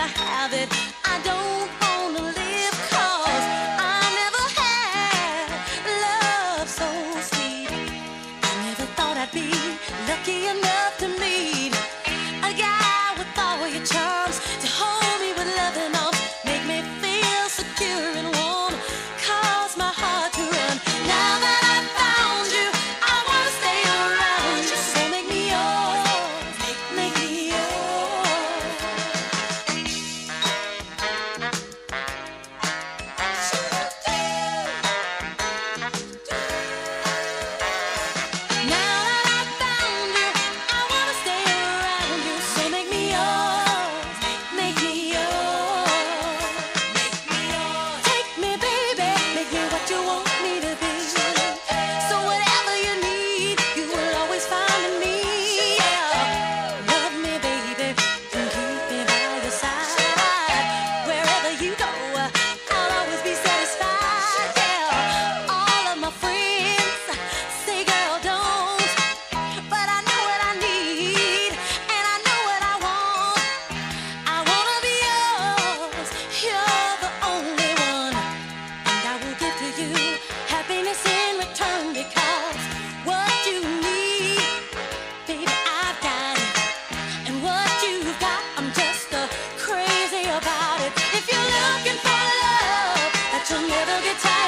have it. I don't wanna live 'cause I never had love so sweet. I never thought I'd be lucky enough to meet a guy with all your charms, to hold me with loving arms, make me feel secure and warm, cause my heart to run. Now that I found you, I wanna stay around you. So make me yours, make me yours. Now that I found you, I wanna stay around you. So make me yours, make me yours. Take me, baby, make me what you want me to be. So whatever you need, you will always find in me. Yeah. Love me, baby, and keep me by your side. Wherever you go, I'll always be satisfied. Yeah. All of my friends say, girl, don't. But I know what I need, and I know what I want. I wanna be yours. You're the only one. And I will give to you happiness in return, because what you need, baby, I've got it. And what you've got, I'm just crazy about it. If you're looking for love that you'll never get tired